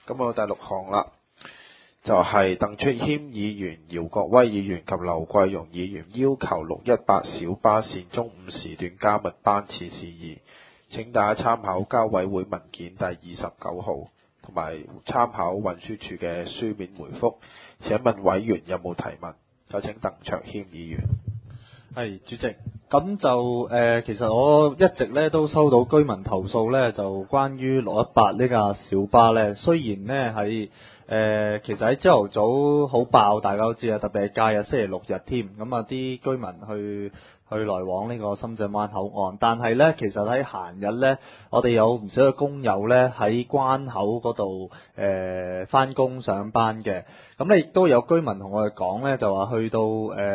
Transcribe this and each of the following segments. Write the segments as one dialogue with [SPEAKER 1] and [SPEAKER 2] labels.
[SPEAKER 1] 咁我第6項啦，就係鄧出謙議員、姚國威議員及劉桂容議員要求618小巴線中午時段加密班次事宜，請大家參考交委會文件第29號，同埋參考運輸署嘅書面回覆。請問委員有冇提問？就請鄧卓謙議員。
[SPEAKER 2] 係主席，咁就其實我一直咧都收到居民投訴咧，就關於618呢架小巴咧，雖然咧喺其實喺朝頭早好爆，大家都知啊，特別係假日星期六日添，咁啊啲居民去來往呢個深圳灣口岸，但係咧其實喺閒日咧，我哋有唔少嘅工友咧喺關口嗰度返工上班嘅，咁咧亦都有居民同我哋講咧，就話去到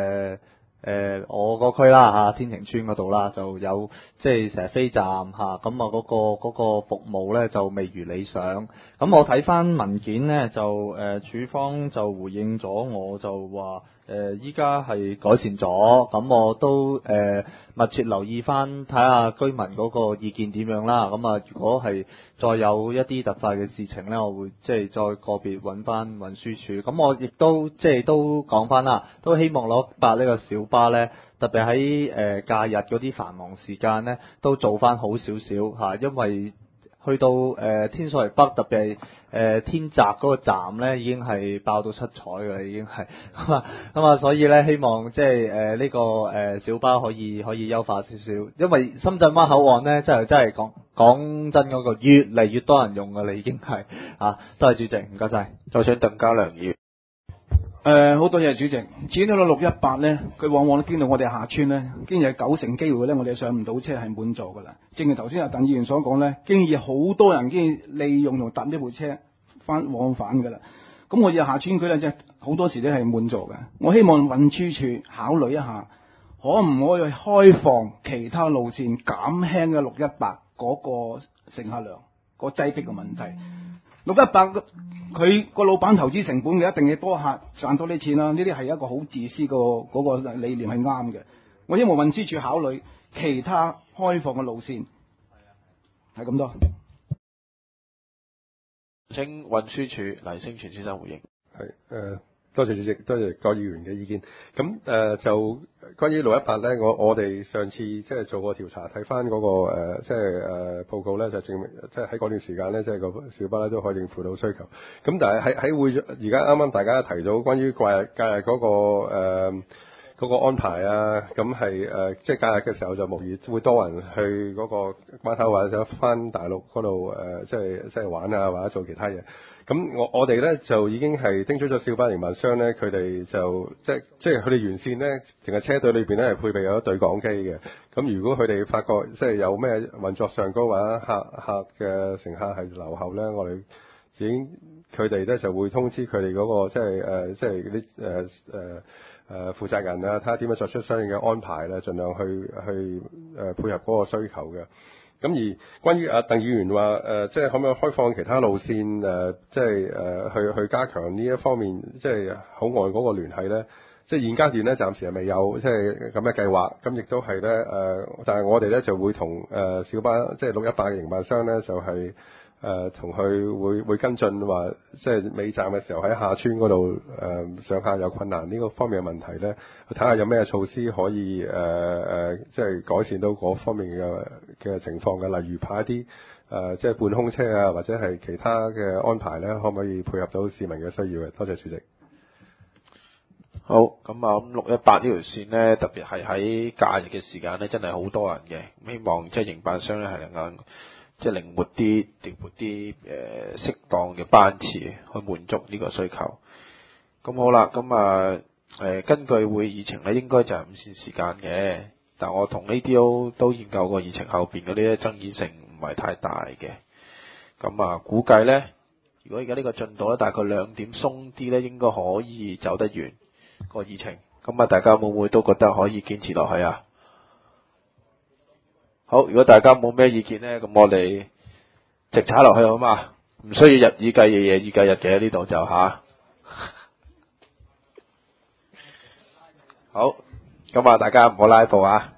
[SPEAKER 2] 我個區啦嚇，天晴邨嗰度啦，就有即係成日飛站嚇，咁啊嗰個服務咧就未如理想。咁我睇翻文件咧，就署方就回應咗我，就話依家係改善咗，咁我都密切留意翻睇下居民嗰個意見點樣啦。咁啊，如果係再有一啲突發嘅事情咧，我會即係再個別揾翻運輸署。咁我亦都即係都講翻啦，都希望618呢個小巴咧，特別喺假日嗰啲繁忙時間咧，都做翻好少少嚇，因為去到天水圍北，特別係天澤嗰個站咧，已經係爆到七彩㗎啦，已經係咁啊，所以咧希望即係呢個小巴可以優化少少，因為深圳灣口岸咧真係講真嗰個越嚟越多人用㗎啦，已經係啊，多謝主席，唔該晒。
[SPEAKER 1] 再請鄧家良議員。
[SPEAKER 3] 好多謝主席。至於呢個618呢，佢往往都經到我哋下村呢，經有90%機會呢，我哋上唔到車係滿座噶啦。正如頭先阿鄧議員所講呢，經已好多人經利用同搭呢部車往返噶啦。咁我哋下村區呢，即係好多時都係滿座嘅。我希望運輸署考慮一下，可唔可以開放其他路線減輕嘅618嗰個乘客量、個擠迫嘅問題。618佢個老闆投資成本嘅，一定要多客賺多啲錢啦。呢啲係一個好自私嗰個理念係啱嘅。我希望運輸署考慮其他開放嘅路線，係咁多。
[SPEAKER 1] 請運輸署黎聲全先生回應。
[SPEAKER 4] 係多謝主席，多謝各議員嘅意見。咁就關於618咧，我哋上次即係做過調查，睇翻嗰個即係報告咧，就證明即係喺嗰段時間咧，即係個小巴咧都可以應付到需求。咁但係喺會而家啱啱大家提到關於假日嗰個安排啊，咁係即係假日嘅時候就無疑會多人去嗰個關口或者翻大陸嗰度即係玩啊，或者做其他嘢。咁我哋咧就已經係叮囑咗小巴營辦商咧，佢哋就即係佢哋沿線咧，淨係車隊裏邊咧係配備有一對講機嘅。咁如果佢哋發覺即係有咩運作上高或者客嘅乘客係留後咧，我哋已經佢哋咧就會通知佢哋嗰個即係嗰啲負責人啊，睇下點樣作出相應嘅安排咧，盡量去配合嗰個需求嘅。咁而關於鄧議員話即係可唔可以開放其他路線即係去加強呢一方面，即係口岸嗰個聯繫咧，即係現階段咧暫時係未有即係咁嘅計劃。咁亦都係咧但係我哋咧就會同小巴即係618嘅營辦商咧就係同佢會跟進話，即係尾站嘅時候喺下村嗰度上客有困難呢個方面嘅問題咧，睇下有咩措施可以即係改善到嗰方面嘅情況嘅，例如派一啲即係半空車啊，或者係其他嘅安排咧，可唔可以配合到市民嘅需要嘅？多謝主席。
[SPEAKER 1] 好，咁618呢條線呢，特別係喺假日嘅時間呢，真係好多人嘅。希望即係營辦商咧係能夠即係靈活啲、調撥啲適當嘅班次去滿足呢個需求。咁好啦，咁根據會議程咧，應該就係午膳時間嘅。但我同呢啲都研究過議程後邊嗰啲爭議性唔係太大嘅。咁估計咧，如果而家呢個進度咧，大概2點鬆啲咧，應該可以走得完個議程。咁大家會唔會都覺得可以堅持落去啊？好，如果大家冇咩意見咧，咁我哋直踩落去好嘛？唔需要日以繼夜、夜以繼日嘅，呢度就吓。好，咁大家唔好拉布啊！